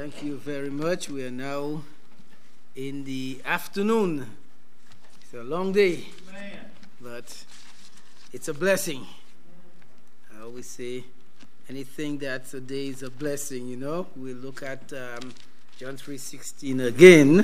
Thank you very much. We are now in the afternoon. It's a long day, but it's a blessing. I always say anything that's a day is a blessing, you know. We'll look at John 3:16 again,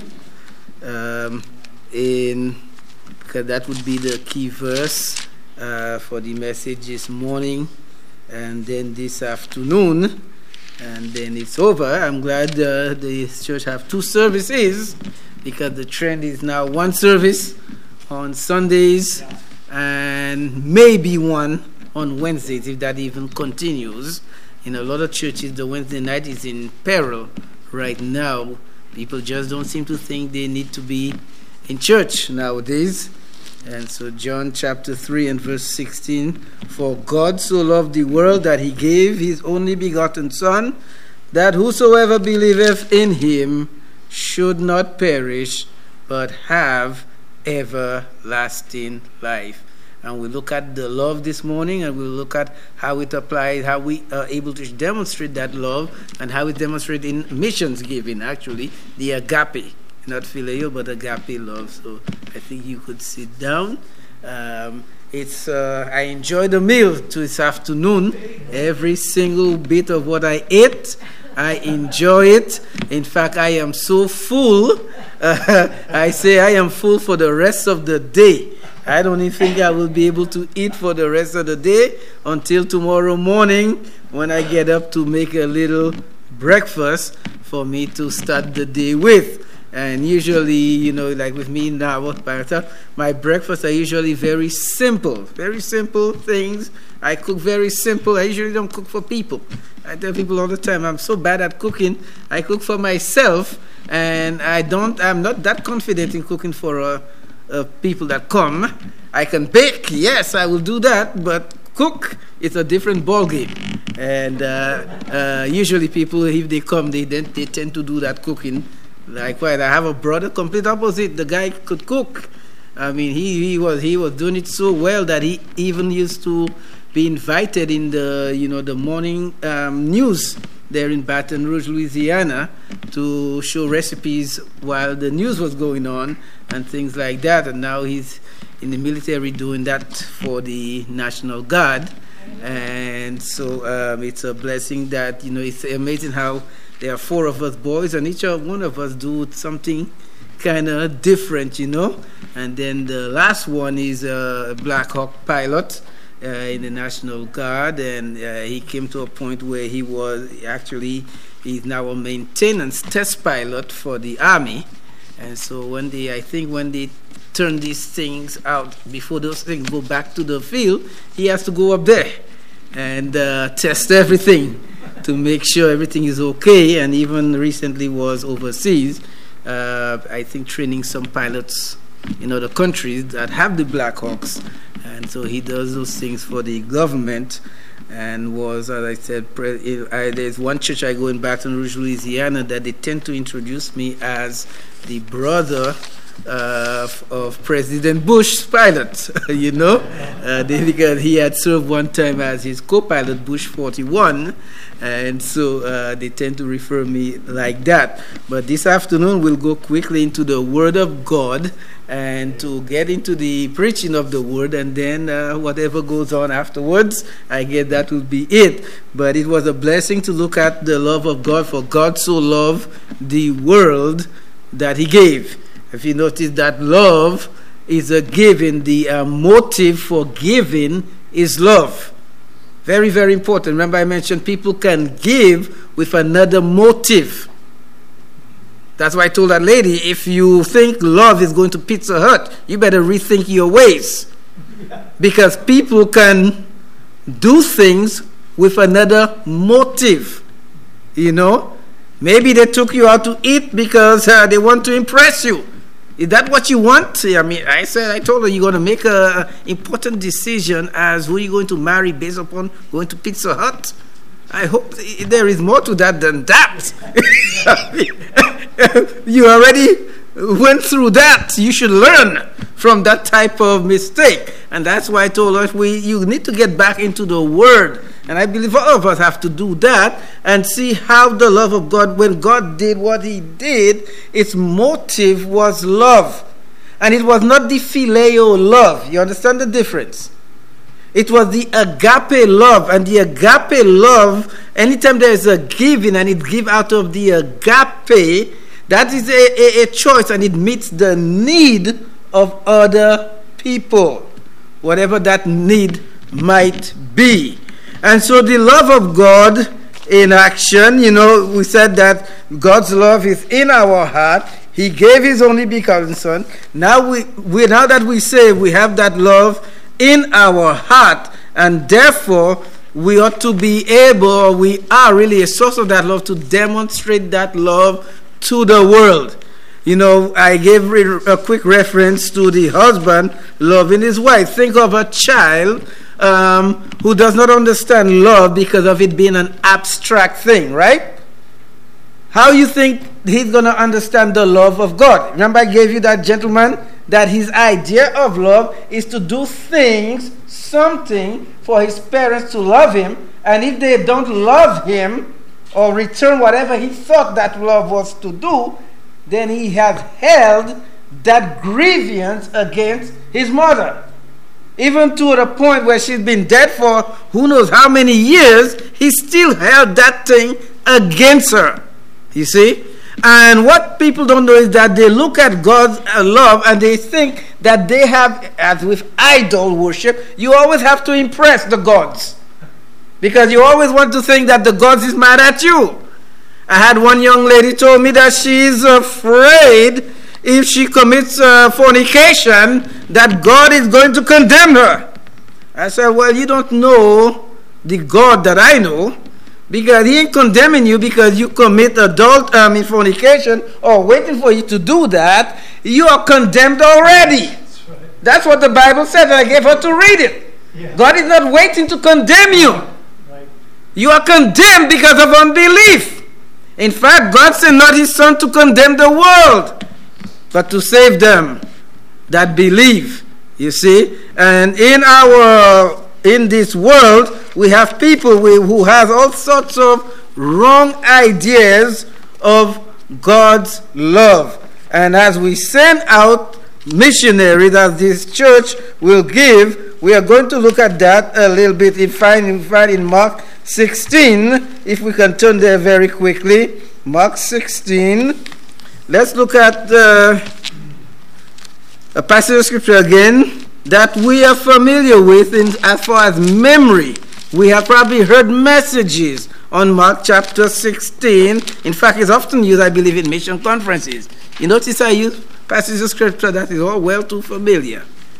because that would be the key verse for the message this morning and then this afternoon. And then it's over. I'm glad the church have two services, because the trend is now one service on Sundays and maybe one on Wednesdays, if that even continues. In a lot of churches, the Wednesday night is in peril right now. People just don't seem to think they need to be in church nowadays. And so John chapter 3 and verse 16, for God so loved the world that he gave his only begotten Son, that whosoever believeth in him should not perish, but have everlasting life. And we'll look at the love this morning, and we'll look at how it applies, how we are able to demonstrate that love, and how it demonstrates in missions giving, actually, the agape. Not phileo, but agape love. So I think you could sit down. I enjoyed the meal this afternoon. Every single bit of what I ate, I enjoy it. In fact, I am so full. I say I am full for the rest of the day. I don't even think I will be able to eat for the rest of the day until tomorrow morning, when I get up to make a little breakfast for me to start the day with. And usually, you know, like with me now, my breakfasts are usually very simple things. I cook very simple. I usually don't cook for people. I tell people all the time, I'm so bad at cooking. I cook for myself, and I'm not that confident in cooking for people that come. I can bake, yes, I will do that, but cook, it's a different ballgame. And usually people, if they come, they tend to do that cooking. Likewise, I have a brother, complete opposite. The guy could cook. I mean, he was doing it so well that he even used to be invited in the morning news there in Baton Rouge, Louisiana, to show recipes while the news was going on and things like that. And now he's in the military doing that for the National Guard. And so it's a blessing that, you know, it's amazing how there are four of us boys, and each one of us do something kind of different, you know. And then the last one is a Black Hawk pilot in the National Guard, and he came to a point where he's now a maintenance test pilot for the Army. And so when they turn these things out, before those things go back to the field, he has to go up there and test everything to make sure everything is okay. And even recently was overseas, I think, training some pilots in other countries that have the Black Hawks. And so he does those things for the government, and was, as I said, there's one church I go in Baton Rouge, Louisiana, that they tend to introduce me as the brother of President Bush's pilot, you know, because he had served one time as his co-pilot, Bush 41, and so they tend to refer me like that. But this afternoon we'll go quickly into the Word of God and to get into the preaching of the Word, and then whatever goes on afterwards, I guess that will be it. But it was a blessing to look at the love of God, for God so loved the world that he gave. If you notice that love is a giving, the motive for giving is love. Very, very important. Remember I mentioned people can give with another motive. That's why I told that lady, if you think love is going to Pizza Hut, you better rethink your ways. Because people can do things with another motive. You know? Maybe they took you out to eat because they want to impress you. Is that what you want? I mean, I told her you're going to make an important decision as who you're going to marry based upon going to Pizza Hut. I hope there is more to that than that. You already went through that. You should learn from that type of mistake. And that's why I told her you need to get back into the Word And I believe all of us have to do that and see how the love of God, when God did what he did, its motive was love. And it was not the phileo love. You understand the difference? It was the agape love. And the agape love, anytime there is a giving and it give out of the agape, that is a choice, and it meets the need of other people, whatever that need might be. And so the love of God in action, we said that God's love is in our heart. He gave his only begotten Son. Now now that we say we have that love in our heart, and therefore we ought to be able, or we are really a source of that love, to demonstrate that love to the world. I gave a quick reference to the husband loving his wife. Think of a child who does not understand love because of it being an abstract thing, right? How you think he's going to understand the love of God? Remember I gave you that gentleman that his idea of love is to do something for his parents to love him, and if they don't love him or return whatever he thought that love was to do, then he has held that grievance against his mother. Even to the point where she's been dead for who knows how many years, he still held that thing against her. You see? And what people don't know is that they look at God's love and they think that they have, as with idol worship, you always have to impress the gods. Because you always want to think that the gods is mad at you. I had one young lady told me that she's afraid if she commits fornication that God is going to condemn her. I said, well, you don't know the God that I know, because he ain't condemning you because you commit fornication or waiting for you to do that. You are condemned already. That's right. That's what the Bible said, and I gave her to read it. Yeah. God is not waiting to condemn you. Right. You are condemned because of unbelief. In fact, God sent not his Son to condemn the world, but to save them that believe. You see? And in this world, we have people who have all sorts of wrong ideas of God's love. And as we send out missionaries, as this church will give, we are going to look at that a little bit. In Mark 16, if we can turn there very quickly. Mark 16. Let's look at a passage of scripture again that we are familiar with as far as memory. We have probably heard messages on Mark chapter 16. In fact, it's often used, I believe, in mission conferences. You notice I use passages of scripture that is all well too familiar.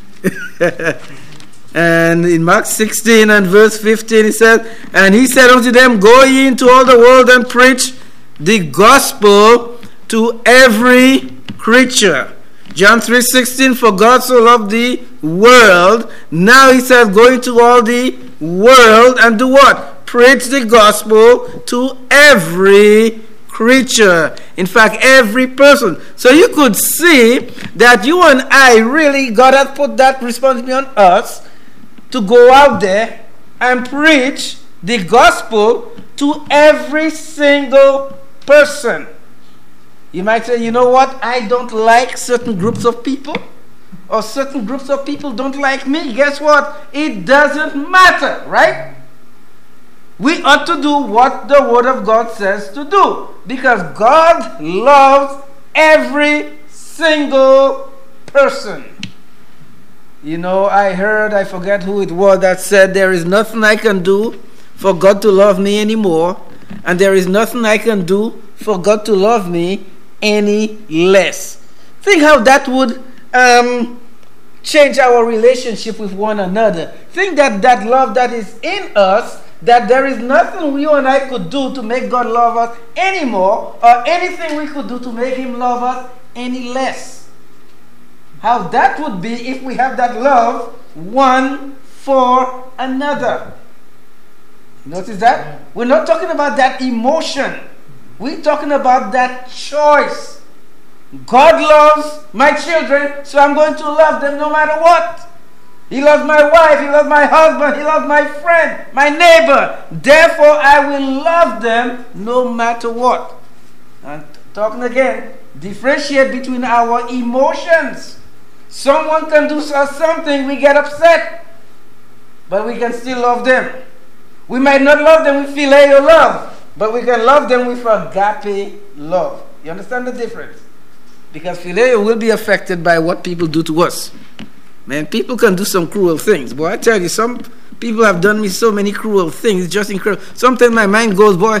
And in Mark 16 and verse 15 it says, and he said unto them, go ye into all the world and preach the gospel to every creature. John 3:16, for God so loved the world. Now he says, go into all the world and do what? Preach the gospel to every creature. In fact, every person. So you could see that you and I really, God has put that responsibility on us to go out there and preach the gospel to every single person. You might say, you know what, I don't like certain groups of people, or certain groups of people don't like me. Guess what? It doesn't matter, right? We ought to do what the Word of God says to do, because God loves every single person. You know, I forget who it was that said, there is nothing I can do for God to love me anymore, and there is nothing I can do for God to love me any less. Think how that would change our relationship with one another. Think that love that is in us, that there is nothing you and I could do to make God love us anymore, or anything we could do to make him love us any less. How that would be if we have that love one for another. Notice that? We're not talking about that emotion. We're talking about that choice. God loves my children, so I'm going to love them no matter what. He loves my wife, he loves my husband, he loves my friend, my neighbor. Therefore, I will love them no matter what. And talking again, differentiate between our emotions. Someone can do something, we get upset, but we can still love them. We might not love them with filial love, but we can love them with agape love. You understand the difference? Because filial will be affected by what people do to us. Man, people can do some cruel things. Boy, I tell you, some people have done me so many cruel things. It's just incredible. Sometimes my mind goes, boy,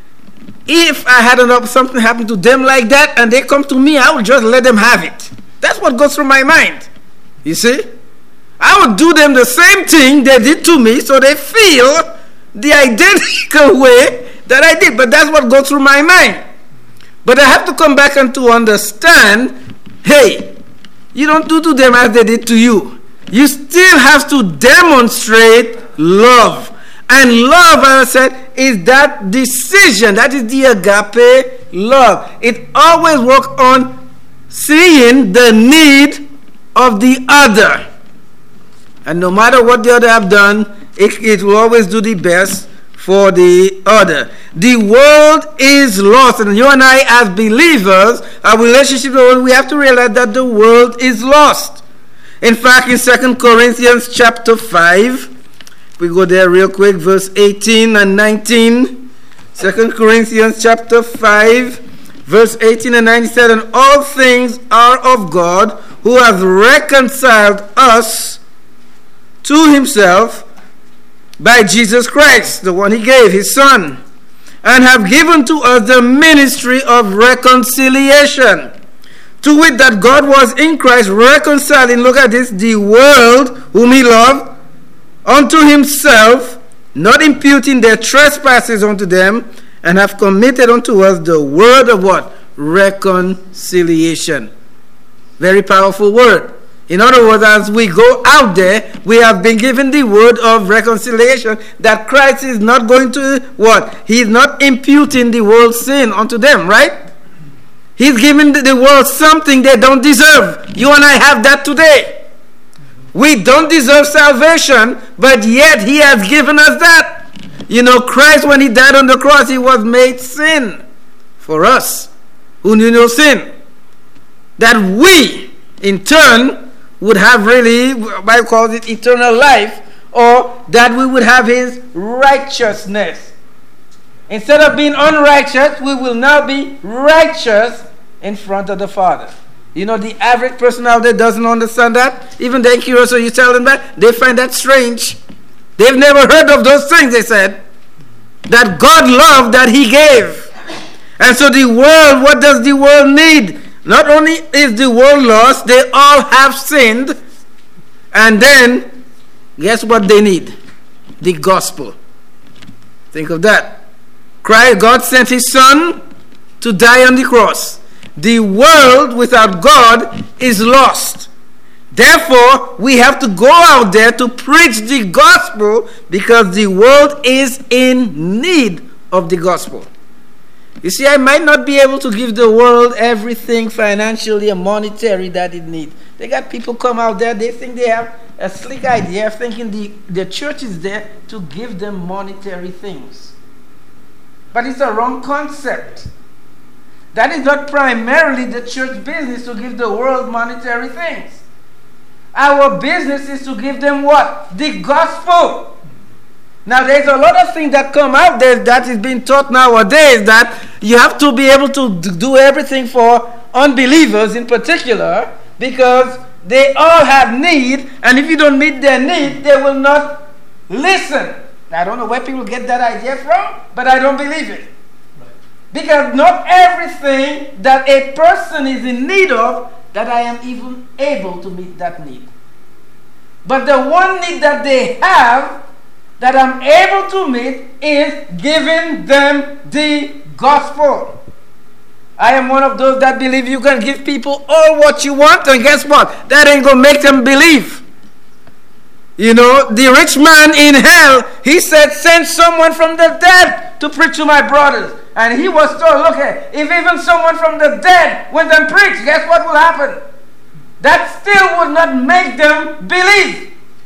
if I had something happen to them like that and they come to me, I would just let them have it. That's what goes through my mind. You see? I would do them the same thing they did to me so they feel the identical way that I did. But that's what goes through my mind. But I have to come back and to understand, hey, you don't do to them as they did to you. You still have to demonstrate love. And love, as I said, is that decision. That is the agape love. It always works on seeing the need of the other. And no matter what the other have done, it will always do the best for the other. The world is lost, and you and I as believers, our relationship with the world, we have to realize that the world is lost. In fact, in 2 Corinthians chapter 5, we go there real quick, verse 18 and 19. 2 Corinthians chapter 5, verse 18 and 19 said, and all things are of God, who has reconciled us to himself by Jesus Christ, the one he gave, his son, and have given to us the ministry of reconciliation, to wit that God was in Christ reconciling, look at this, the world whom he loved unto himself, not imputing their trespasses unto them, and have committed unto us the word of what? Reconciliation. Very powerful word. In other words, as we go out there, we have been given the word of reconciliation, that Christ is not going to what? He is not imputing the world's sin unto them, right? He's giving the world something they don't deserve. You and I have that today. We don't deserve salvation, but yet he has given us that. You know, Christ, when he died on the cross, he was made sin for us who knew no sin. That we, in turn, would have really, the Bible calls it eternal life, or that we would have his righteousness. Instead of being unrighteous, we will now be righteous in front of the Father. You know, the average person out there doesn't understand that. Even the incurious, so you tell them that, they find that strange. They've never heard of those things, they said. That God loved, that he gave. And so the world, what does the world need? Not only is the world lost, they all have sinned. And then, guess what they need? The gospel. Think of that. God sent his son to die on the cross. The world without God is lost. Therefore, we have to go out there to preach the gospel, because the world is in need of the gospel. You see, I might not be able to give the world everything financially and monetary that it needs. They got people come out there, they think they have a slick idea of thinking the church is there to give them monetary things. But it's a wrong concept. That is not primarily the church business to give the world monetary things. Our business is to give them what? The gospel. Now, there's a lot of things that come out there that is being taught nowadays, that you have to be able to do everything for unbelievers in particular, because they all have need, and if you don't meet their need, they will not listen. Now, I don't know where people get that idea from, but I don't believe it. Because not everything that a person is in need of, that I am even able to meet that need. But the one need that they have, that I'm able to meet, is giving them the gospel. I am one of those that believe you can give people all what you want, and guess what? That ain't going to make them believe. You know, the rich man in hell, he said, send someone from the dead to preach to my brothers. And he was told, look, if even someone from the dead went and preach, guess what will happen? That still would not make them believe.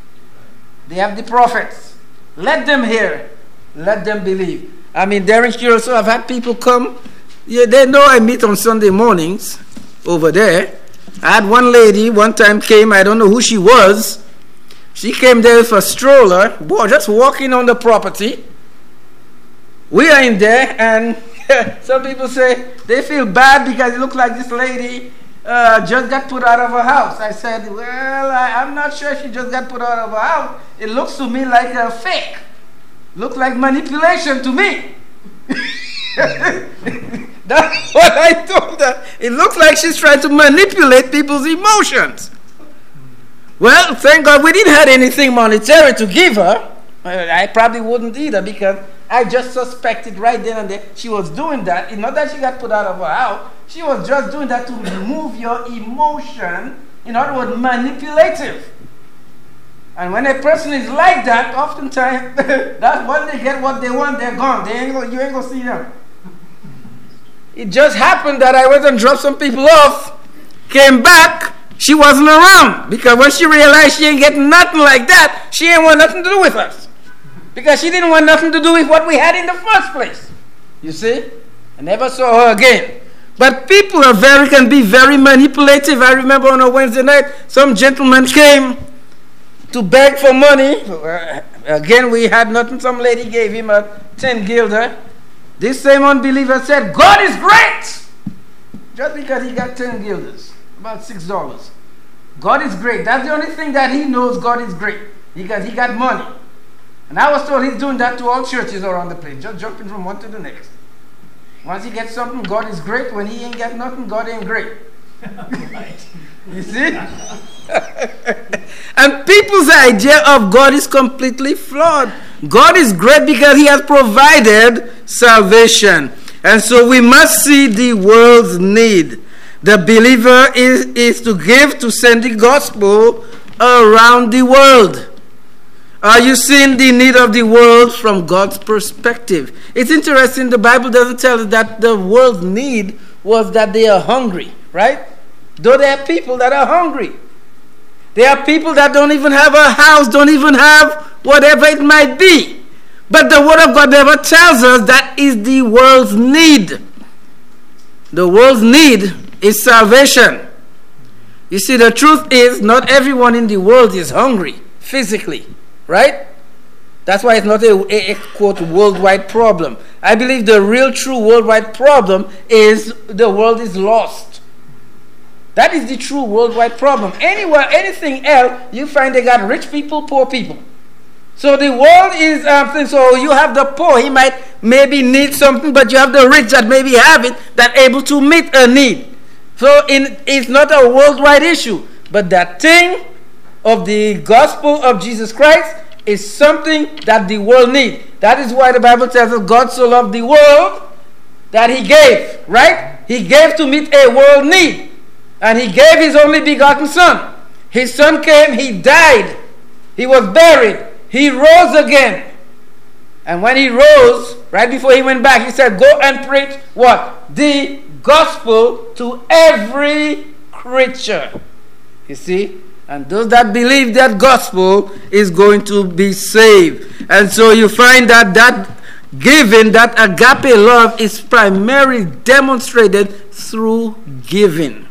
They have the prophets. Let them hear. Let them believe. I mean, there in Curacao, I've had people come. Yeah, they know I meet on Sunday mornings over there. I had one lady one time came. I don't know who she was. She came there with a stroller, just walking on the property. We are in there, and some people say they feel bad because it looked like this lady just got put out of her house. I said, well, I'm not sure if she just got put out of her house. It looks to me like a fake. Looks like manipulation to me. That's what I told her. It looks like she's trying to manipulate people's emotions. Well, thank God we didn't have anything monetary to give her. I probably wouldn't either, because I just suspected right then and there she was doing that. It's not that she got put out of her house. She was just doing that to remove your emotion. In other words, manipulative. And when a person is like that, oftentimes, that's when they get what they want, they're gone. You ain't gonna see them. It just happened that I went and dropped some people off, came back, she wasn't around. Because when she realized she ain't getting nothing like that, she ain't want nothing to do with us. Because she didn't want nothing to do with what we had in the first place. You see? I never saw her again. But people can be very manipulative. I remember on a Wednesday night, some gentleman came to beg for money. Again, we had nothing. Some lady gave him a 10 guilder. This same unbeliever said, God is great! Just because he got 10 guilders, about $6. God is great. That's the only thing that he knows. God is great. Because he got money. And I was told he's doing that to all churches around the place, just jumping from one to the next. Once he gets something, God is great. When he ain't got nothing, God ain't great. You see? And people's idea of God is completely flawed. God is great because he has provided salvation. And so we must see the world's need. The believer is to give, to send the gospel around the world. Are you seeing the need of the world from God's perspective? It's interesting, the Bible doesn't tell us that the world's need was that they are hungry, right? Though there are people that are hungry. There are people that don't even have a house, don't even have whatever it might be. But the Word of God never tells us that is the world's need. The world's need is salvation. You see, the truth is, not everyone in the world is hungry, physically. Right? That's why it's not a quote worldwide problem. I believe the real true worldwide problem is the world is lost. That is the true worldwide problem. Anywhere, anything else, you find they got rich people, poor people. So the world is so you have the poor, he might maybe need something, but you have the rich that maybe have it, that able to meet a need. So it's not a worldwide issue, but that thing of the gospel of Jesus Christ is something that the world needs. That is why the Bible tells us God so loved the world that he gave, right? He gave to meet a world need. And he gave his only begotten son. His son came, he died, he was buried, he rose again. And when he rose, right before he went back, he said, go and preach what? The gospel to every creature. You see? And those that believe that gospel is going to be saved. And so you find that giving, that agape love is primarily demonstrated through giving.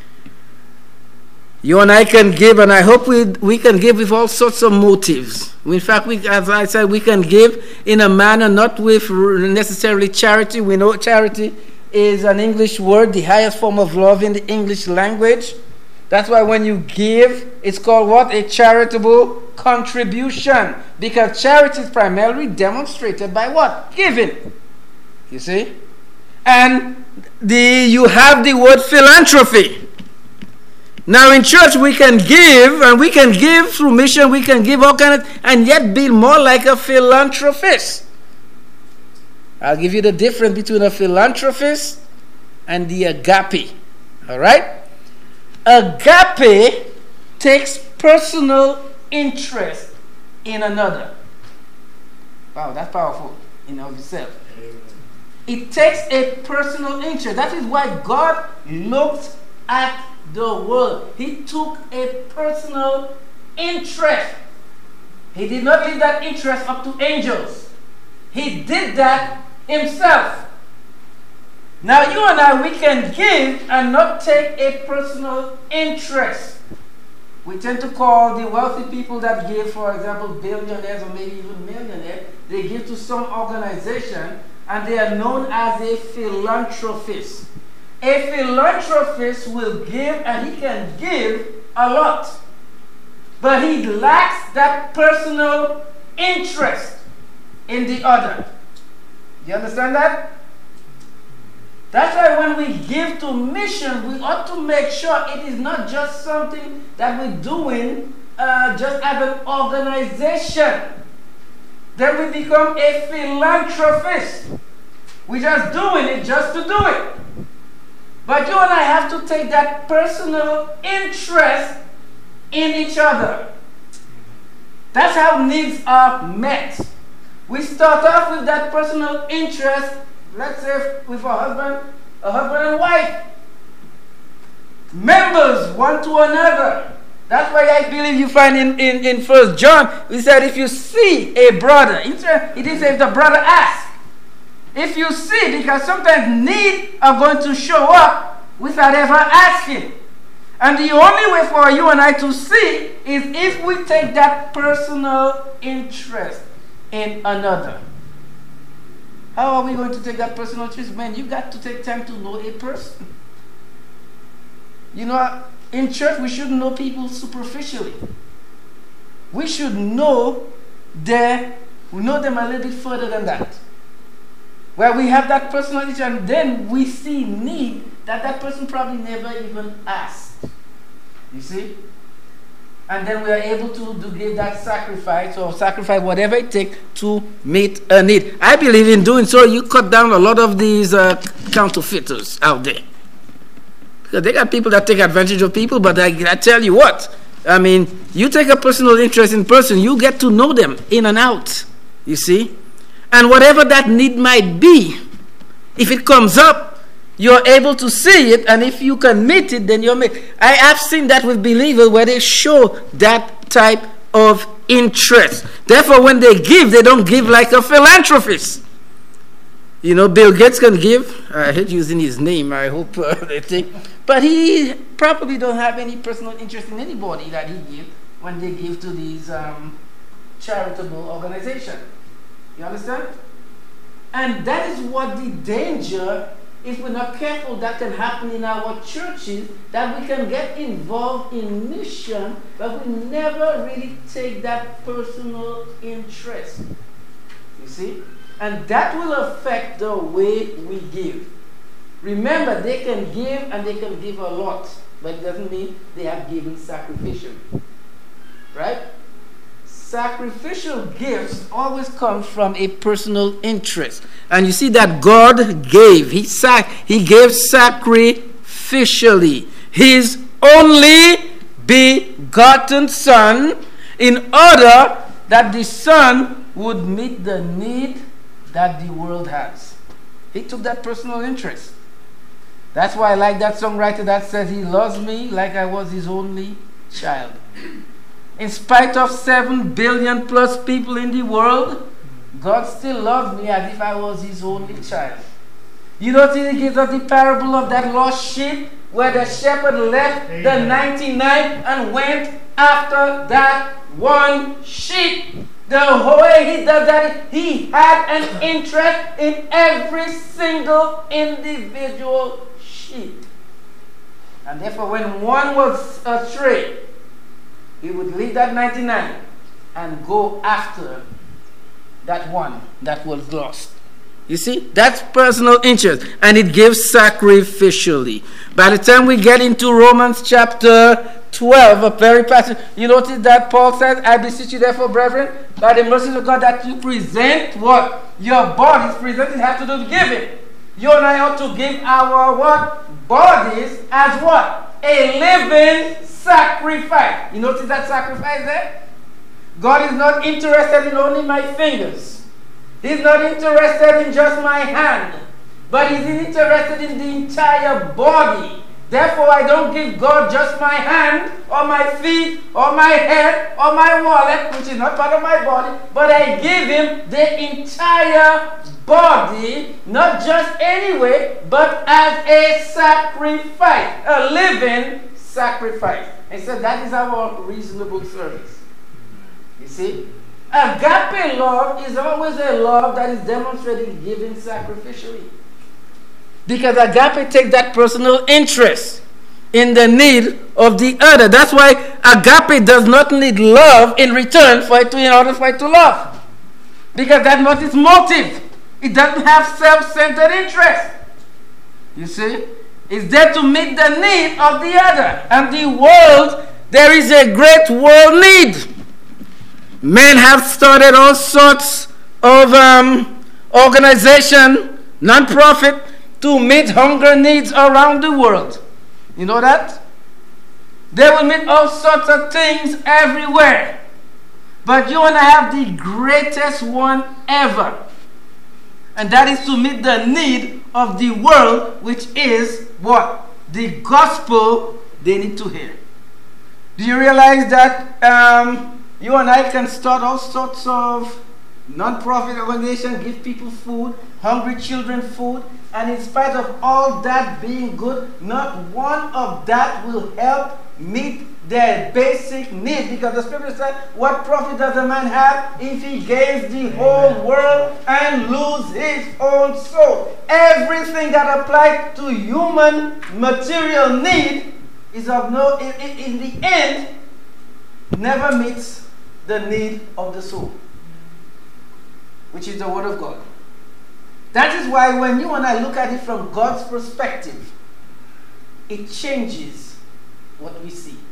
You and I can give, and I hope we can give with all sorts of motives. In fact, as I said, we can give in a manner not with necessarily charity. We know charity is an English word, the highest form of love in the English language. That's why when you give, it's called what? A charitable contribution. Because charity is primarily demonstrated by what? Giving. You see? And you have the word philanthropy. Now in church we can give, and we can give through mission, we can give all kinds of, and yet be more like a philanthropist. I'll give you the difference between a philanthropist and the agape. Alright? Agape takes personal interest in another. Wow, that's powerful in and of itself. It takes a personal interest. That is why God looked at the world. He took a personal interest He did not leave that interest up to angels. He did that himself. Now you and I, we can give and not take a personal interest. We tend to call the wealthy people that give, for example, billionaires or maybe even millionaires, they give to some organization and they are known as a philanthropist. A philanthropist will give and he can give a lot. But he lacks that personal interest in the other. You understand that? That's why when we give to mission, we ought to make sure it is not just something that we're doing just as an organization. Then we become a philanthropist. We're just doing it just to do it. But you and I have to take that personal interest in each other. That's how needs are met. We start off with that personal interest. Let's say with a husband and wife. Members one to another. That's why I believe you find in 1 John, we said if you see a brother, he didn't say if the brother asks. If you see, because sometimes need are going to show up without ever asking. And the only way for you and I to see is if we take that personal interest in another. How are we going to take that personal interest? Man, you got to take time to know a person. You know, in church we shouldn't know people superficially. We should know them a little bit further than that. Where we have that personal interest and then we see need that person probably never even asked. You see? And then we are able to give that sacrifice or sacrifice whatever it takes to meet a need. I believe in doing so, you cut down a lot of these counterfeiters out there. Because they got people that take advantage of people, but I tell you what, I mean, you take a personal interest in person, you get to know them in and out. You see? And whatever that need might be, if it comes up, you're able to see it, and if you can meet it, then you're met. I have seen that with believers where they show that type of interest. Therefore, when they give, they don't give like a philanthropist. You know, Bill Gates can give. I hate using his name. I hope they think. But he probably don't have any personal interest in anybody that he gives when they give to these charitable organizations. You understand? And that is what the danger, if we're not careful, that can happen in our churches, that we can get involved in mission, but we never really take that personal interest. You see? And that will affect the way we give. Remember, they can give and they can give a lot, but it doesn't mean they have given sacrificially. Right? Sacrificial gifts always come from a personal interest. And you see that God gave. He gave sacrificially His only begotten Son in order that the Son would meet the need that the world has. He took that personal interest. That's why I like that songwriter that says He loves me like I was His only child. In spite of 7 billion plus people in the world, God still loves me as if I was His only child. You know, He gives us the parable of that lost sheep where the shepherd left the 99 and went after that one sheep. The way He does that, He had an interest in every single individual sheep. And therefore, when one was astray, He would leave that 99 and go after that one that was lost. You see, that's personal interest, and it gives sacrificially. By the time we get into Romans chapter 12, a very passage, you notice that Paul says, I beseech you therefore, brethren, by the mercy of God, that you present what? Your bodies presented have to do with giving. You and I ought to give our what? Bodies as what? A living sacrifice. You notice that sacrifice there? God is not interested in only my fingers. He's not interested in just my hand. But He's interested in the entire body. Therefore, I don't give God just my hand, or my feet, or my head, or my wallet, which is not part of my body, but I give him the entire body, not just anyway, but as a sacrifice, a living sacrifice. And so that is our reasonable service. You see? Agape love is always a love that is demonstrated given sacrificially. Because agape takes that personal interest in the need of the other. That's why agape does not need love in return in order for it to love. Because that's not its motive. It doesn't have self-centered interest. You see? It's there to meet the need of the other. And the world, there is a great world need. Men have started all sorts of organization, non-profit, to meet hunger needs around the world. You know that? They will meet all sorts of things everywhere. But you want to have the greatest one ever. And that is to meet the need of the world, which is what? The gospel they need to hear. Do you realize that you and I can start all sorts of non-profit organizations, give people food, hungry children food, and in spite of all that being good, not one of that will help meet their basic need. Because the scripture said, what profit does a man have if he gains the whole world and lose his own soul? Everything that applies to human material need is of no, in the end, never meets the need of the soul, which is the word of God. That is why when you and I look at it from God's perspective, it changes what we see.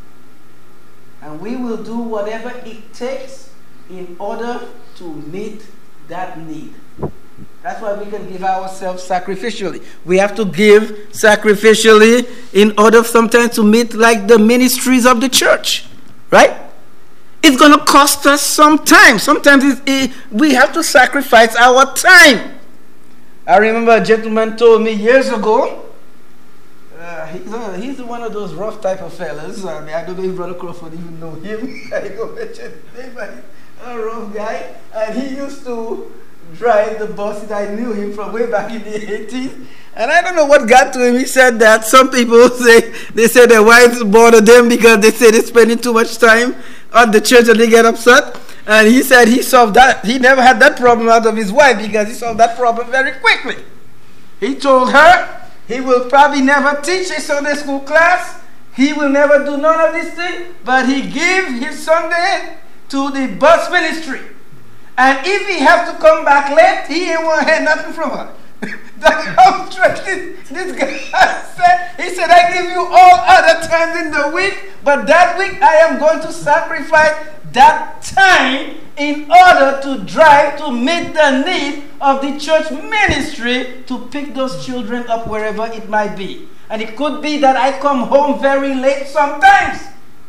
And we will do whatever it takes in order to meet that need. That's why we can give ourselves sacrificially. We have to give sacrificially in order sometimes to meet like the ministries of the church. Right? It's going to cost us some time. Sometimes we have to sacrifice our time. I remember a gentleman told me years ago, he's one of those rough type of fellas. I mean, I don't know if Brother Crawford even know him. I don't mention his name, but he's a rough guy. And he used to drive the buses. I knew him from way back in the 80s. And I don't know what got to him. He said that some people say their wives bother them because they say they're spending too much time at the church and they get upset. And he said he solved that. He never had that problem out of his wife because he solved that problem very quickly. He told her he will probably never teach a Sunday school class. He will never do none of these things. But he give his Sunday to the bus ministry. And if he has to come back late, he ain't want to hear nothing from her. That's how interesting this guy said. He said, I give you all other times in the week, but that week I am going to sacrifice that time in order to drive to meet the need of the church ministry to pick those children up wherever it might be. And it could be that I come home very late sometimes.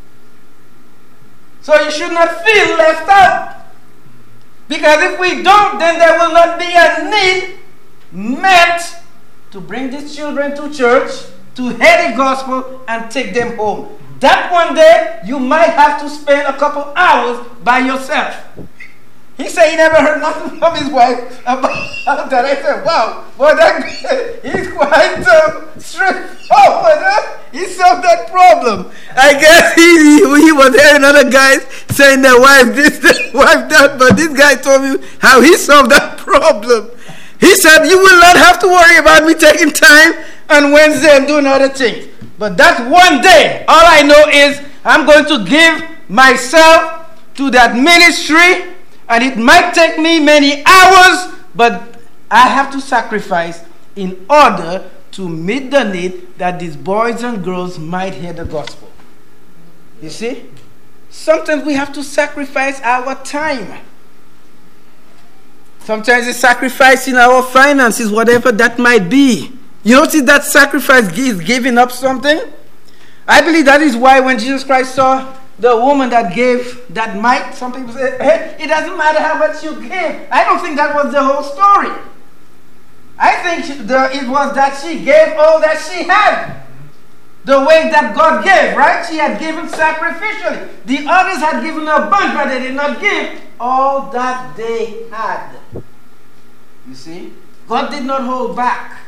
So you should not feel left out. Because if we don't, then there will not be a need met to bring these children to church, to hear the gospel, and take them home. That one day, you might have to spend a couple hours by yourself. He said he never heard nothing from his wife about that. I said, wow, boy, he's quite straightforward. Huh? He solved that problem. I guess he was hearing other guys saying their wife this, their wife that, but this guy told me how he solved that problem. He said, you will not have to worry about me taking time on Wednesday and doing other things. But that one day, all I know is I'm going to give myself to that ministry, and it might take me many hours, but I have to sacrifice in order to meet the need that these boys and girls might hear the gospel. You see? Sometimes we have to sacrifice our time. Sometimes it's sacrificing our finances, whatever that might be. You notice that sacrifice is giving up something? I believe that is why when Jesus Christ saw the woman that gave that mite, some people say, hey, it doesn't matter how much you give. I don't think that was the whole story. I think it was that she gave all that she had. the way that God gave, right? She had given sacrificially. The others had given a bunch, but they did not give all that they had. You see? God did not hold back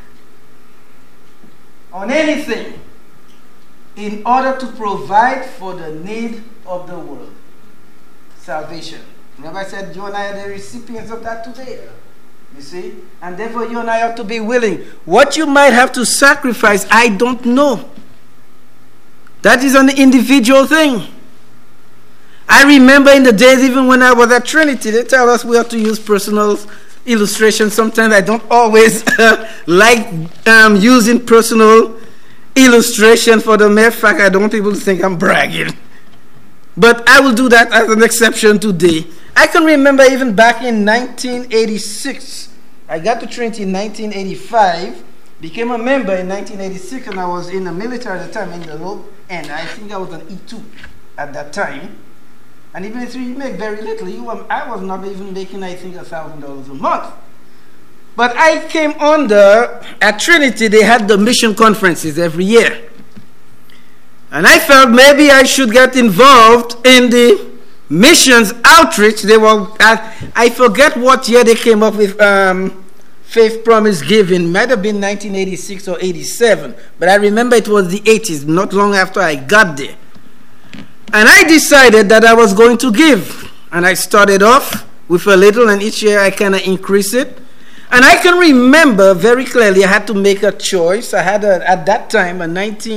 on anything in order to provide for the need of the world. Salvation. Remember I said you and I are the recipients of that today. You see? And therefore you and I have to be willing. What you might have to sacrifice, I don't know. That is an individual thing. I remember in the days even when I was at Trinity, they tell us we have to use personal illustration. Sometimes I don't always like using personal illustration for the mere fact I don't want people to think I'm bragging. But I will do that as an exception today. I can remember even back in 1986, I got to Trinity in 1985, became a member in 1986, and I was in the military at the time, in the low end. I think I was an E2 at that time. And even if you make very little, I was not even making, I think, $1,000 a month. But I came at Trinity, they had the mission conferences every year. And I felt maybe I should get involved in the missions outreach. I forget what year they came up with Faith Promise Giving. Might have been 1986 or 87. But I remember it was the 80s, not long after I got there. And I decided that I was going to give. And I started off with a little, and each year I kind of increase it. And I can remember very clearly I had to make a choice. I had, at that time, a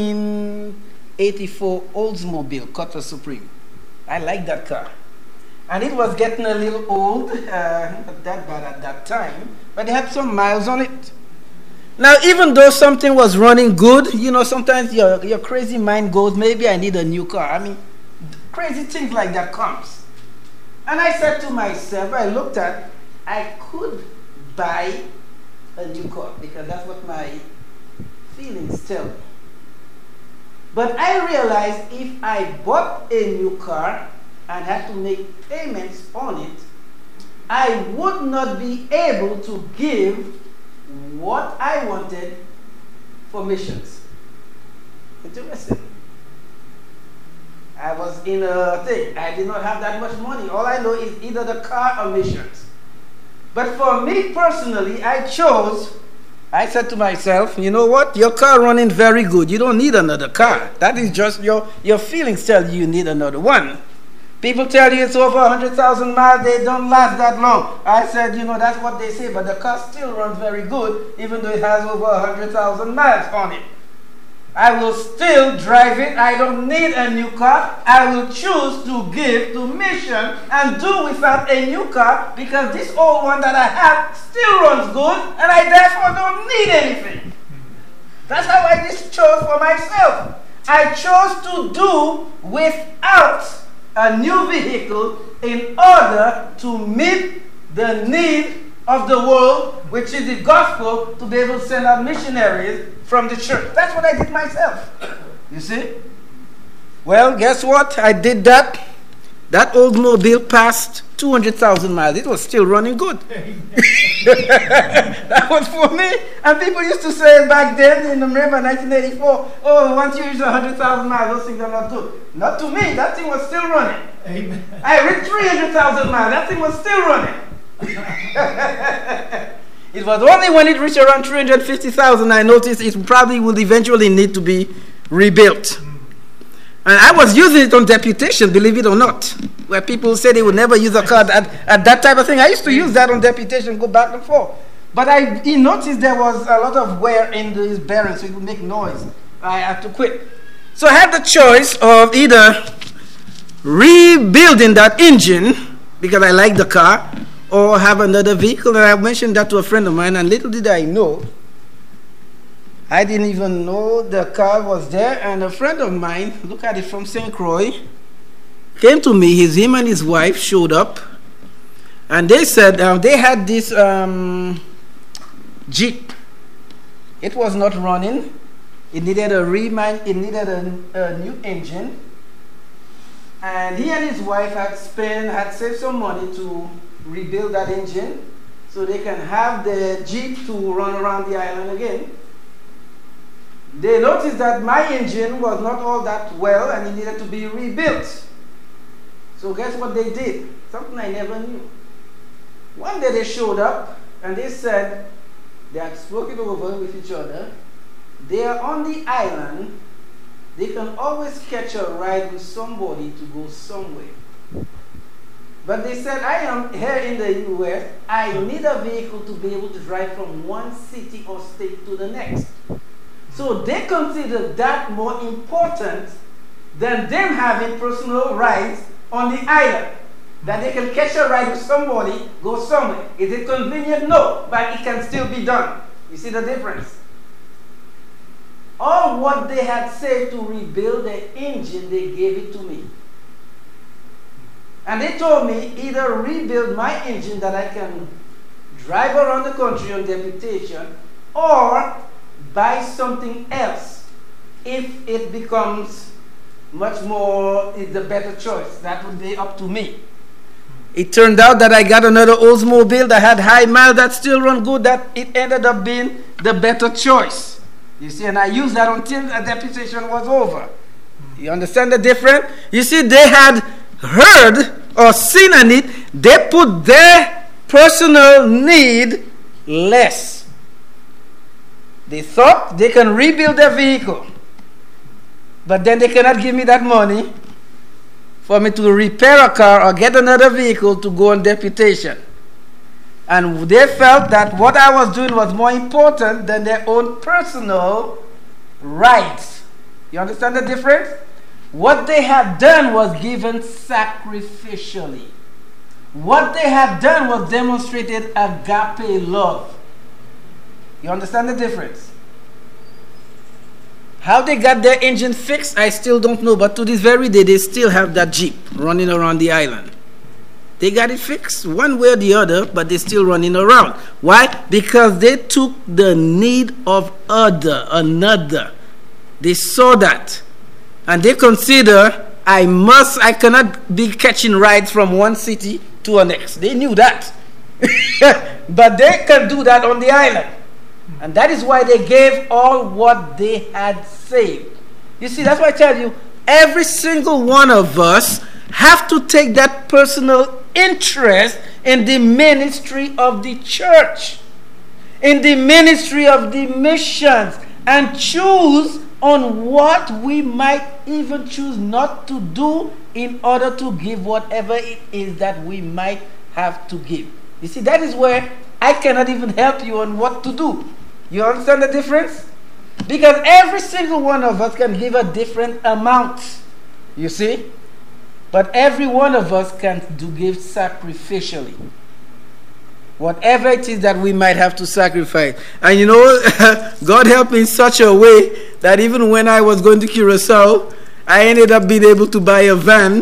1984 Oldsmobile Cutlass Supreme. I liked that car. And it was getting a little old, not that bad at that time, but it had some miles on it. Now, even though something was running good, sometimes your crazy mind goes, maybe I need a new car. I mean, crazy things like that comes. And I said to myself, I looked at, I could buy a new car because that's what my feelings tell me. But I realized if I bought a new car and had to make payments on it, I would not be able to give what I wanted for missions. Interesting. I was in a thing. I did not have that much money. All I know is either the car or missions. But for me personally, I said to myself, you know what? Your car running very good. You don't need another car. That is just your feelings tell you need another one. People tell you it's over 100,000 miles. They don't last that long. I said, that's what they say, but the car still runs very good, even though it has over 100,000 miles on it. I will still drive it. I don't need a new car. I will choose to give to mission and do without a new car because this old one that I have still runs good and I therefore don't need anything. That's how I just chose for myself. I chose to do without a new vehicle in order to meet the need of the world, which is the gospel, to be able to send out missionaries from the church. That's what I did myself. You see? Well, guess what? I did that. That Oldsmobile passed 200,000 miles. It was still running good. That was for me. And people used to say back then, in November 1984, oh, once you reach 100,000 miles, those things are not good. Not to me. That thing was still running. Amen. I reached 300,000 miles. That thing was still running. It was only when it reached around 350,000 I noticed it probably would eventually need to be rebuilt. And I was using it on deputation, believe it or not, where people say they would never use a car at that type of thing. I used to use that on deputation, go back and forth. But I noticed there was a lot of wear in these bearings, so it would make noise. I had to quit. So I had the choice of either rebuilding that engine, because I like the car, or have another vehicle. And I mentioned that to a friend of mine, and little did I know, I didn't even know the car was there. And a friend of mine, look at it, from St. Croix, came to me. Him and his wife showed up, and they said they had this Jeep. It was not running. It needed a new engine. And he and his wife had saved some money to rebuild that engine so they can have the Jeep to run around the island again. they noticed that my engine was not all that well and it needed to be rebuilt. So guess what they did? Something I never knew. One day they showed up and they said they had spoken over with each other. They are on the island. They can always catch a ride with somebody to go somewhere. But they said, I am here in the U.S. I need a vehicle to be able to drive from one city or state to the next. So they considered that more important than them having personal rides on the island. That they can catch a ride with somebody, go somewhere. Is it convenient? No, but it can still be done. You see the difference? All what they had saved to rebuild the engine, they gave it to me. And they told me either rebuild my engine that I can drive around the country on deputation, or buy something else if it becomes much more, it's a better choice. That would be up to me. It turned out that I got another Oldsmobile that had high miles that still run good, that it ended up being the better choice. You see, and I used that until the deputation was over. You understand the difference? You see, they had heard or seen a need. They put their personal need less. They thought they can rebuild their vehicle. But then they cannot give me that money for me to repair a car or get another vehicle to go on deputation. And they felt that what I was doing was more important than their own personal rights. You understand the difference? What they had done was given sacrificially. What they had done was demonstrated agape love. You understand the difference? How they got their engine fixed, I still don't know. But to this very day, they still have that Jeep running around the island. They got it fixed one way or the other, but they're still running around. Why? Because they took the need of another. They saw that. And they consider, I cannot be catching rides from one city to the next. They knew that. But they can do that on the island. And that is why they gave all what they had saved. You see, that's why I tell you, every single one of us have to take that personal interest in the ministry of the church, in the ministry of the missions, and choose on what we might even choose not to do in order to give whatever it is that we might have to give. You see, that is where I cannot even help you on what to do. You understand the difference? Because every single one of us can give a different amount. You see? But every one of us can give sacrificially. Whatever it is that we might have to sacrifice. And you know, God helped me in such a way that even when I was going to Curacao, I ended up being able to buy a van.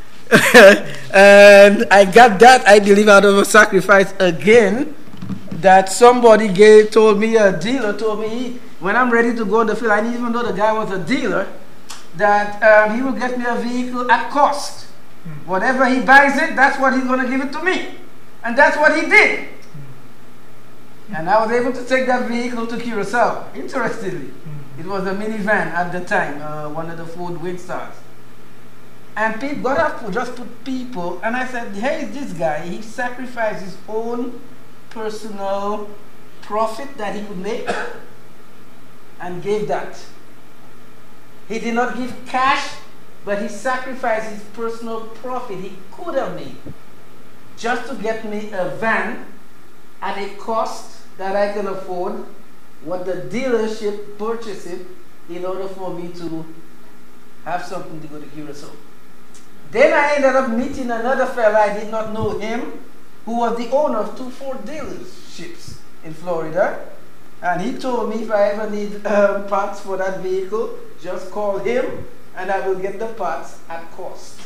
And I got that, I believe, out of a sacrifice again. That somebody told me, a dealer told me, when I'm ready to go on the field, I didn't even know the guy was a dealer, that he will get me a vehicle at cost. Whatever he buys it, that's what he's going to give it to me. And that's what he did. And I was able to take that vehicle to Curacao. Interestingly, it was a minivan at the time, one of the Ford Windstars. And people got up, just put people, and I said, hey, this guy, he sacrificed his own personal profit that he could make and gave that. He did not give cash, but he sacrificed his personal profit he could have made just to get me a van at a cost that I can afford what the dealership purchased it in order for me to have something to go to Curacao. Then I ended up meeting another fella, I did not know him, who was the owner of 2 Ford dealerships in Florida. And he told me if I ever need parts for that vehicle, just call him and I will get the parts at cost.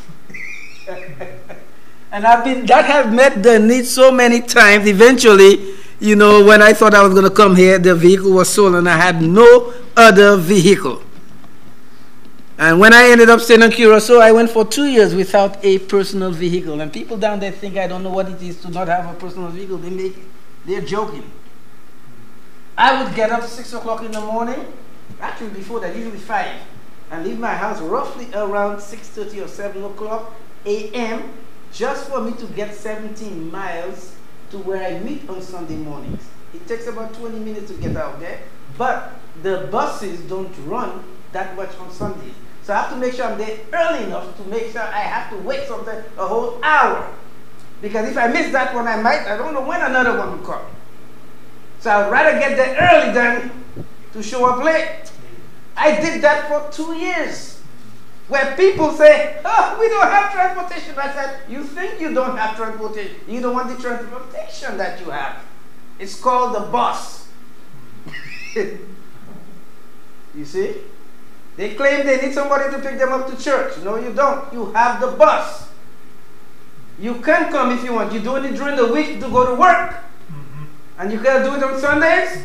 And that has met the need so many times. Eventually, you know, when I thought I was going to come here, the vehicle was sold and I had no other vehicle. And when I ended up staying in Curacao, I went for 2 years without a personal vehicle. And people down there think I don't know what it is to not have a personal vehicle. They're joking. I would get up 6 o'clock in the morning, Actually, before that, usually 5. And leave my house roughly around 6:30 or 7 o'clock a.m. just for me to get 17 miles to where I meet on Sunday mornings. It takes about 20 minutes to get out there, but the buses don't run that much on Sundays. So I have to make sure I'm there early enough to make sure I have to wait sometimes a whole hour. Because if I miss that one, I don't know when another one will come. So I'd rather get there early than to show up late. I did that for 2 years. Where people say, oh, we don't have transportation. I said, you think you don't have transportation. You don't want the transportation that you have. It's called the bus. You see? They claim they need somebody to pick them up to church. No, you don't. You have the bus. You can come if you want. You do it during the week to go to work. And you can't do it on Sundays.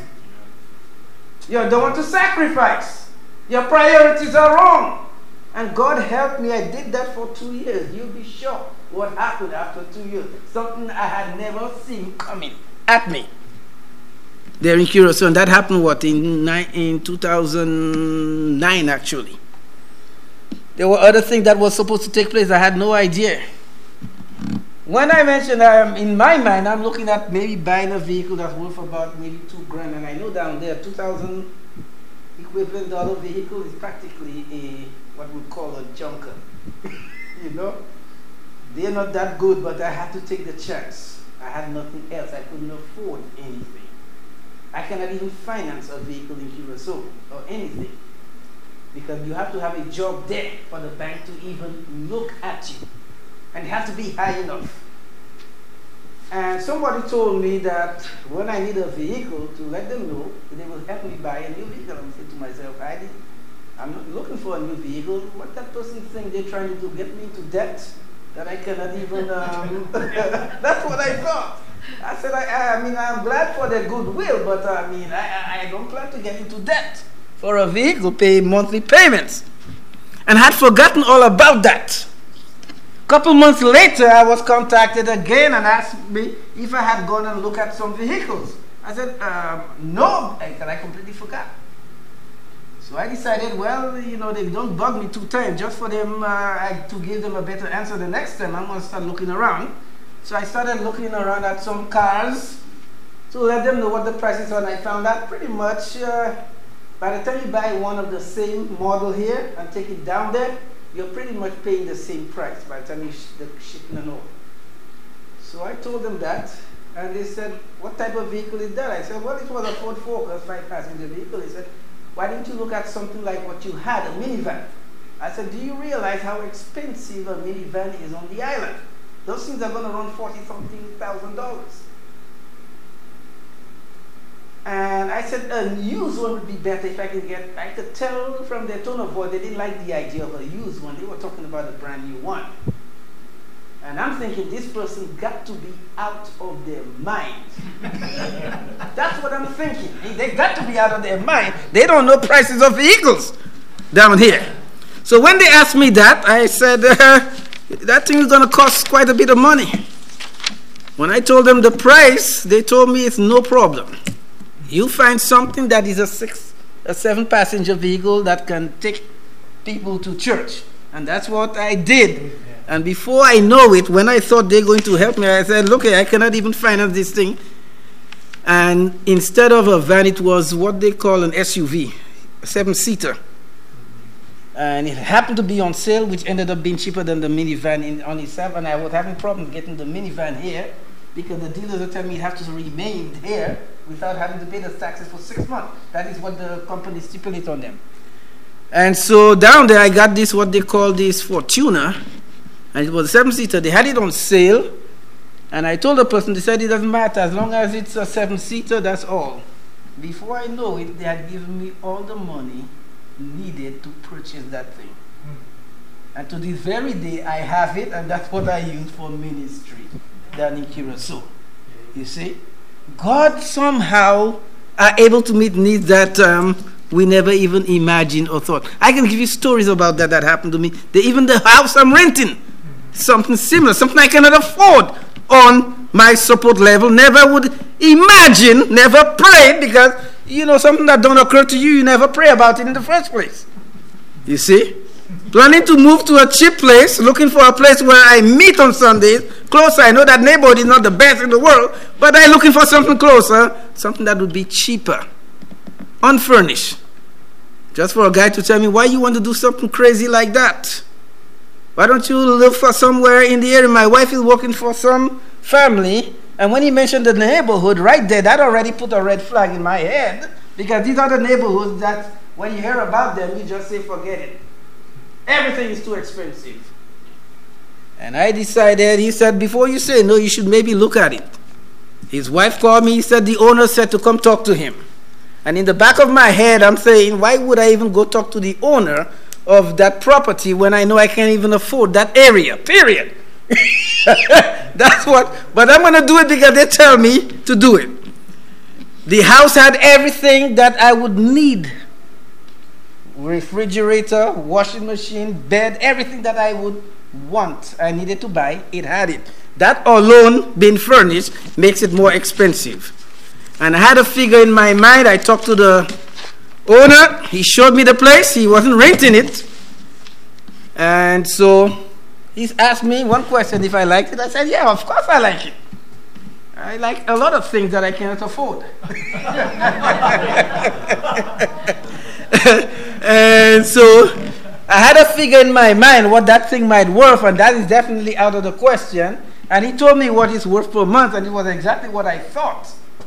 You don't want to sacrifice. Your priorities are wrong. And God helped me. I did that for 2 years. You'll be shocked what happened after 2 years. Something I had never seen coming at me. There in Curacao. And that happened, in 2009, actually. There were other things that were supposed to take place. I had no idea. When I mentioned, in my mind, I'm looking at maybe buying a vehicle that's worth about maybe $2,000. And I know down there, 2,000 equivalent dollar vehicle is practically what we call a junker. You know? They're not that good, but I had to take the chance. I had nothing else. I couldn't afford anything. I cannot even finance a vehicle in Curacao or anything. Because you have to have a job there for the bank to even look at you. And it has to be high enough. And somebody told me that when I need a vehicle, to let them know, they will help me buy a new vehicle. I'm saying to myself, I'm not looking for a new vehicle. What that person think they're trying to do, get me into debt that I cannot even, that's what I thought. I said, I'm glad for their goodwill, but I don't plan to get into debt for a vehicle, pay monthly payments. And had forgotten all about that. A couple months later, I was contacted again and asked me if I had gone and looked at some vehicles. I said, no, I completely forgot. So I decided, they don't bug me 2 times. Just for them to give them a better answer the next time, I'm going to start looking around. So I started looking around at some cars to let them know what the prices are. And I found out pretty much by the time you buy one of the same model here and take it down there, you're pretty much paying the same price by the time you ship and all. So I told them that, and they said, what type of vehicle is that? I said, well, it was a Ford Focus 5-passenger vehicle. They said, why didn't you look at something like what you had, a minivan? I said, do you realize how expensive a minivan is on the island? Those things are going to run $40-something thousand. And I said, a used one would be better if I could get, I could tell from their tone of voice, they didn't like the idea of a used one. They were talking about a brand new one. And I'm thinking, this person got to be out of their mind. That's what I'm thinking. They got to be out of their mind. They don't know prices of vehicles down here. So when they asked me that, I said, that thing is going to cost quite a bit of money. When I told them the price, they told me it's no problem. You find something that is a 7-passenger vehicle that can take people to church. And that's what I did. And before I know it, when I thought they're going to help me, I said, look, I cannot even finance this thing. And instead of a van, it was what they call an SUV, a 7-seater. And it happened to be on sale, which ended up being cheaper than the minivan on itself. And I was having problems getting the minivan here because the dealers are telling me it has to remain here without having to pay the taxes for 6 months. That is what the company stipulates on them. And so down there, I got this, what they call this Fortuner. And it was a 7-seater. They had it on sale. And I told the person, they said it doesn't matter. As long as it's a 7-seater, that's all. Before I know it, they had given me all the money needed to purchase that thing. And to this very day, I have it, and that's what I use for ministry down in Curacao. You see? God somehow are able to meet needs that we never even imagined or thought. I can give you stories about that happened to me. Even the house I'm renting, something similar, something I cannot afford on my support level, never would imagine, never prayed, because, something that don't occur to you, you never pray about it in the first place. You see? Planning to move to a cheap place, looking for a place where I meet on Sundays, closer. I know that neighborhood is not the best in the world, but I'm looking for something closer, something that would be cheaper, unfurnished. Just for a guy to tell me, why you want to do something crazy like that? Why don't you look for somewhere in the area? My wife is working for some family, and when he mentioned the neighborhood right there, that already put a red flag in my head, because these are the neighborhoods that when you hear about them, you just say, forget it. Everything is too expensive. And I decided, he said, before you say no, you should maybe look at it. His wife called me, he said the owner said to come talk to him. And in the back of my head, I'm saying, why would I even go talk to the owner of that property when I know I can't even afford that area, period. That's what, but I'm going to do it because they tell me to do it. The house had everything that I would need. Refrigerator, washing machine, bed, everything that I would want, I needed to buy, it had it. That alone, being furnished, makes it more expensive. And I had a figure in my mind. I talked to the owner. He showed me the place. He wasn't renting it. And so he asked me one question, if I liked it. I said, yeah, of course I like it. I like a lot of things that I cannot afford. And so I had a figure in my mind what that thing might worth, and that is definitely out of the question. And he told me what it's worth per month, and it was exactly what I thought.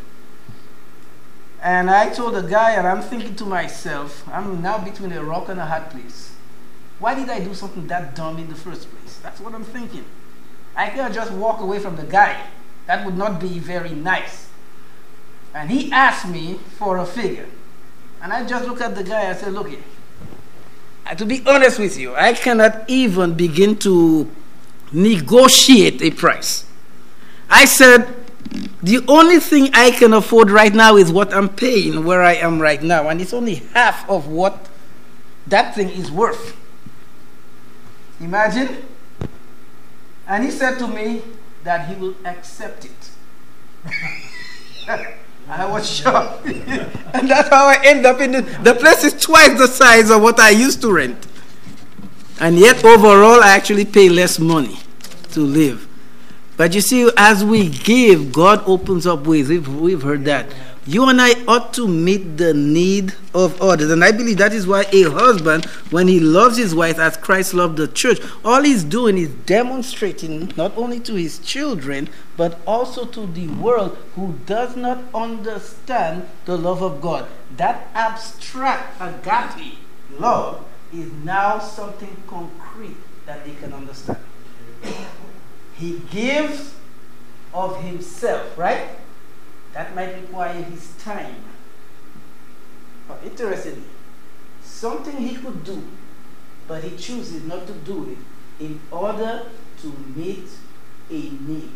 And I told the guy, and I'm thinking to myself, I'm now between a rock and a hard place. Why did I do something that dumb in the first place? That's what I'm thinking. I can't just walk away from the guy. That would not be very nice. And he asked me for a figure. And I just looked at the guy and said, look here. To be honest with you, I cannot even begin to negotiate a price. I said, the only thing I can afford right now is what I'm paying where I am right now. And it's only half of what that thing is worth. Imagine. And he said to me that he will accept it. I was shocked. And that's how I end up in the place is twice the size of what I used to rent. And yet overall I actually pay less money to live. But you see, as we give, God opens up ways. We've heard that. You and I ought to meet the need of others. And I believe that is why a husband, when he loves his wife as Christ loved the church, all he's doing is demonstrating not only to his children, but also to the world who does not understand the love of God. That abstract agape love is now something concrete that they can understand. He gives of himself, right? That might require his time. But interestingly, something he could do, but he chooses not to do it in order to meet a need.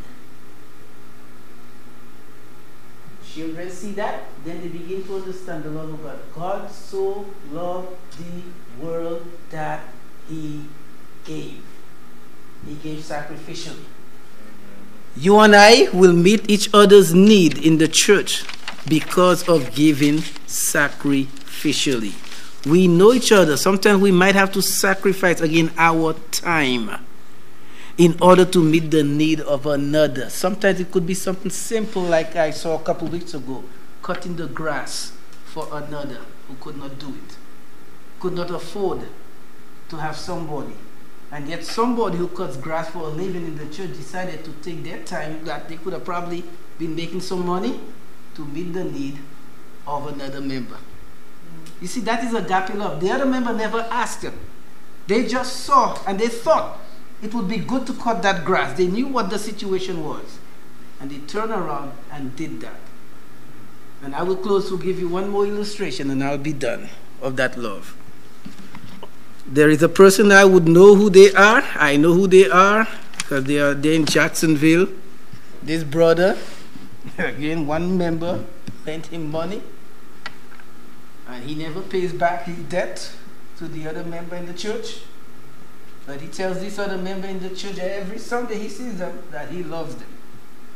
Children see that, then they begin to understand the love of God. God so loved the world that he gave. He gave sacrificially. You and I will meet each other's need in the church because of giving sacrificially. We know each other. Sometimes we might have to sacrifice again our time in order to meet the need of another. Sometimes it could be something simple like I saw a couple weeks ago, cutting the grass for another who could not do it, could not afford to have somebody. And yet somebody who cuts grass for a living in the church decided to take their time that they could have probably been making some money to meet the need of another member. You see, that is agape love. The other member never asked them. They just saw and they thought it would be good to cut that grass. They knew what the situation was. And they turned around and did that. And I will close to give you one more illustration and I'll be done of that love. There is a person I would know who they are. I know who they are because they're in Jacksonville. This brother, again, one member lent him money and he never pays back his debt to the other member in the church. But he tells this other member in the church every Sunday he sees them that he loves them.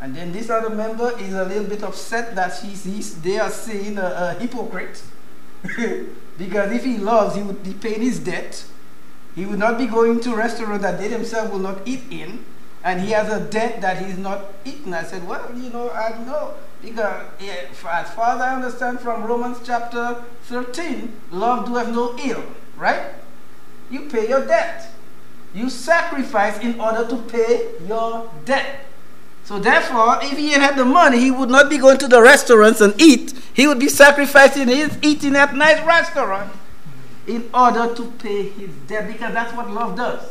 And then this other member is a little bit upset that they are seeing a hypocrite. Because if he loves, he would be paying his debt. He would not be going to a restaurant that they themselves will not eat in. And he has a debt that he's not eaten. I said, well, I know. Because as far as I understand from Romans chapter 13, love doeth no ill, right? You pay your debt. You sacrifice in order to pay your debt. So therefore, if he had the money, he would not be going to the restaurants and eat. He would be sacrificing his eating at nice restaurant in order to pay his debt, because that's what love does.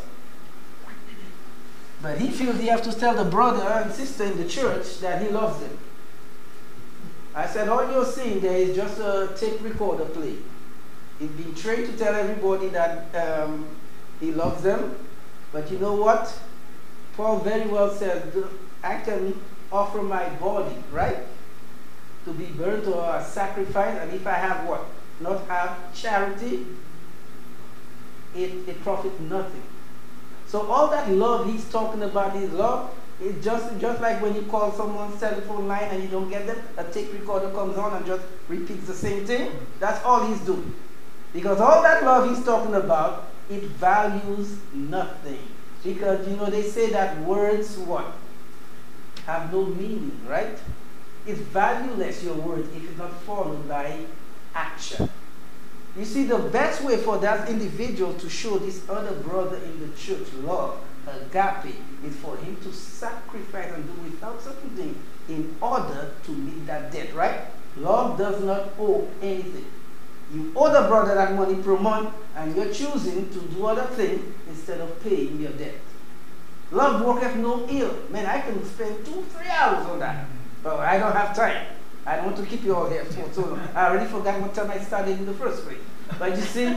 But he feels he has to tell the brother and sister in the church that he loves them. I said, all you're seeing there is just a tape recorder play. He's been trained to tell everybody that he loves them. But you know what? Paul very well said, I can offer my body, right, to be burnt or a sacrifice, and if I have what? Not have charity, it profits nothing. So all that love he's talking about, his love, it's just like when you call someone's telephone line and you don't get them, a tape recorder comes on and just repeats the same thing. That's all he's doing. Because all that love he's talking about, it values nothing. Because, they say that words, what? Have no meaning, right? It's valueless, your words, if it's not followed by action. You see, the best way for that individual to show this other brother in the church love, agape, is for him to sacrifice and do without certain things in order to meet that debt, right? Love does not owe anything. You owe the brother that money per month, and you're choosing to do other things instead of paying your debt. Love worketh no ill. Man, I can spend 2-3 hours on that. But I don't have time. I don't want to keep you all here for so long. I already forgot what time I started in the first place. But you see,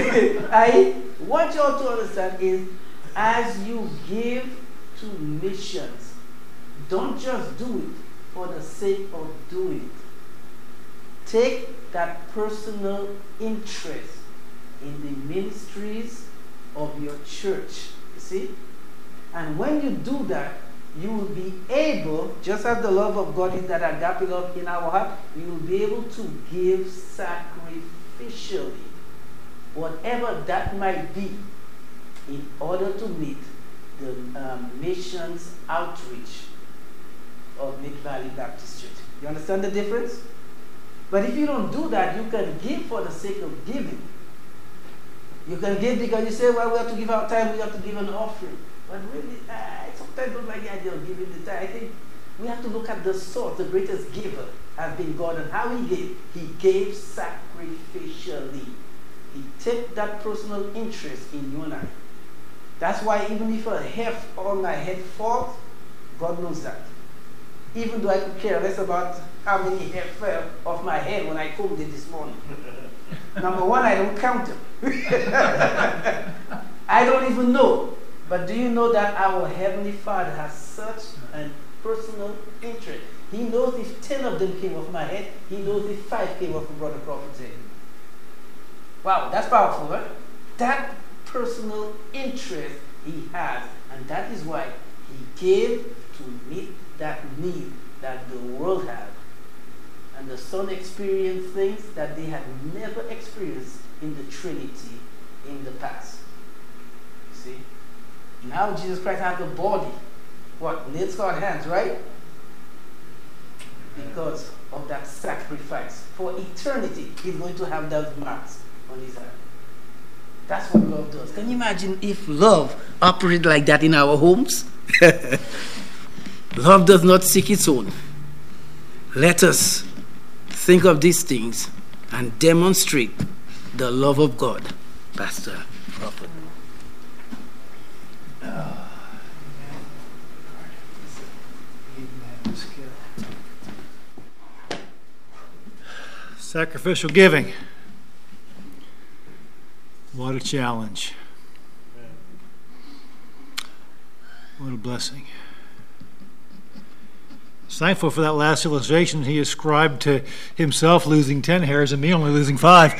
I want you all to understand is, as you give to missions, don't just do it for the sake of doing it. Take that personal interest in the ministries of your church. You see? And when you do that, you will be able, just as the love of God is that agape love in our heart, you will be able to give sacrificially, whatever that might be, in order to meet the missions outreach of Mid-Valley Baptist Church. You understand the difference? But if you don't do that, you can give for the sake of giving. You can give because you say, well, we have to give our time, we have to give an offering. But really, I sometimes don't like the idea of giving the time. I think we have to look at the source. The greatest giver has been God, and how he gave. He gave sacrificially. He took that personal interest in you and I. That's why even if a hair on my head falls, God knows that. Even though I could care less about how many hair fell off my head when I combed it this morning. Number one, I don't count them. I don't even know. But do you know that our Heavenly Father has such a personal interest? He knows if 10 of them came off my head, he knows if 5 came off of Brother Crawford's head. Wow, that's powerful, right? That personal interest he has, and that is why he gave to meet that need that the world had. And the Son experienced things that they had never experienced in the Trinity in the past. You see? Now Jesus Christ has the body. What? Nails God hands, right? Because of that sacrifice. For eternity, he's going to have those marks on his hand. That's what love does. Can you imagine if love operated like that in our homes? Love does not seek its own. Let us think of these things and demonstrate the love of God. Pastor Crawford. Sacrificial giving. What a challenge. What a blessing. I was thankful for that last illustration. He ascribed to himself losing 10 hairs and me only losing 5.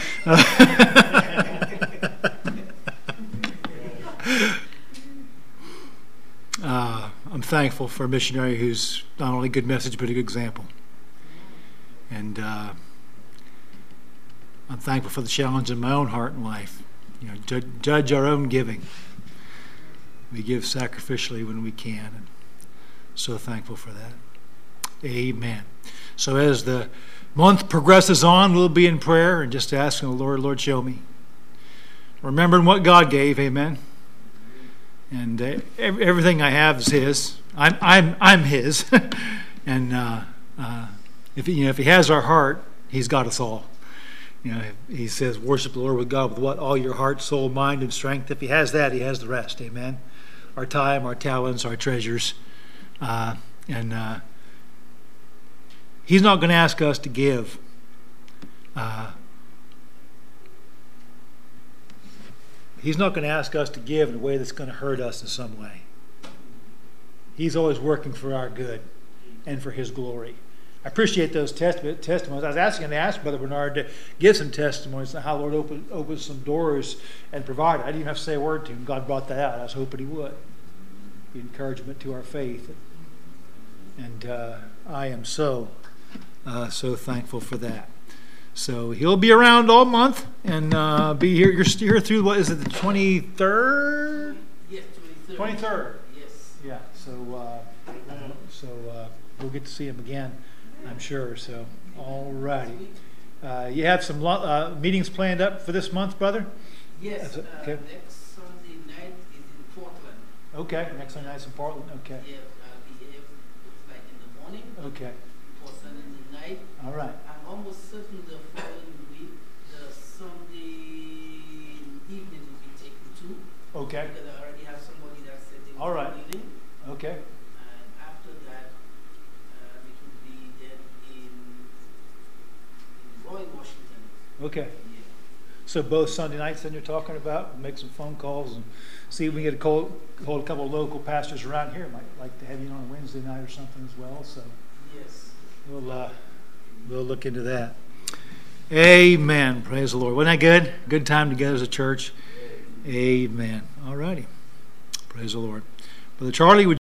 I'm thankful for a missionary who's not only a good message but a good example. And I'm thankful for the challenge in my own heart and life. Judge our own giving. We give sacrificially when we can, and so thankful for that. Amen. So as the month progresses on, we'll be in prayer and just asking the Lord, show me. Remembering what God gave, amen. And everything I have is His. I'm His, and if He has our heart, He's got us all. He says, "Worship the Lord with God with what? All your heart, soul, mind, and strength." If He has that, He has the rest. Amen. Our time, our talents, our treasures, and He's not going to ask us to give. He's not going to ask us to give in a way that's going to hurt us in some way. He's always working for our good and for His glory. I appreciate those testimonies. I was asking Brother Bernard to give some testimonies on how the Lord opened some doors and provided. I didn't even have to say a word to him. God brought that out. I was hoping He would. The encouragement to our faith. And I am so thankful for that. So he'll be around all month and be here. You're here through, what is it, the 23rd? Yes, 23rd. 23rd. Yes. Yeah, so we'll get to see him again, I'm sure. So, all righty. You have some meetings planned up for this month, brother? Yes. Okay. Next Sunday night is in Portland. Okay, next Sunday night's in Portland. Okay. Yeah, I'll be here like in the morning. Okay. For Sunday night. All right. I'm almost certain the following week, the Sunday evening will be taken too. Okay. Because I already have somebody that said they All will right. be leaving. Okay. And after that, it will be then in Roy, Washington. Okay. Yeah. So both Sunday nights then you're talking about, make some phone calls and see if we can get hold a couple of local pastors around here. Might like to have you on a Wednesday night or something as well. So Yes. we'll look into that. Amen. Praise the Lord. Wasn't that good? Good time together as a church. Amen. All righty. Praise the Lord. Brother Charlie, would